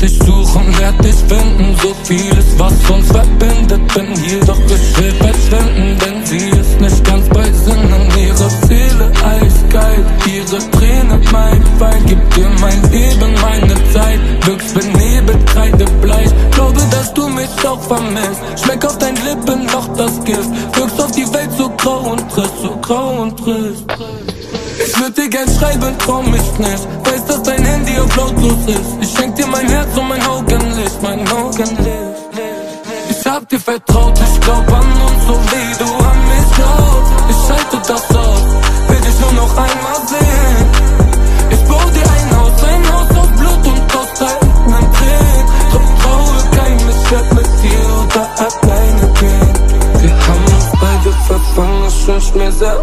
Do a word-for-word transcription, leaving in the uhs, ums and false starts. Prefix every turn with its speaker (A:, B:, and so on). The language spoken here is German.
A: dich suchen, werd dich finden. So vieles, was uns verbindet, bin hier, doch ich will verschwinden, denn sie ist nicht ganz bei Sinnen. Ihre Seele eiskalt, ihre Träne mein Feind. Gib dir mein Leben, meine Zeit, wirkst benebelt, kreidebleich. Glaube, dass du mich auch vermisst. Schmeck auf dein Lippen noch das Gift. Wirkst auf die Welt so grau und trist, so grau und trist. Ich würd dir gern schreiben, trau mich nicht. Weiß, dass dein Handy auf lautlos ist. Ich schenk dir mein Herz und mein Augenlicht, mein Augenlicht. Ich hab dir vertraut, ich glaub an uns, so wie du an mich glaubst. Ich schalte das aus, will dich nur noch einmal sehen.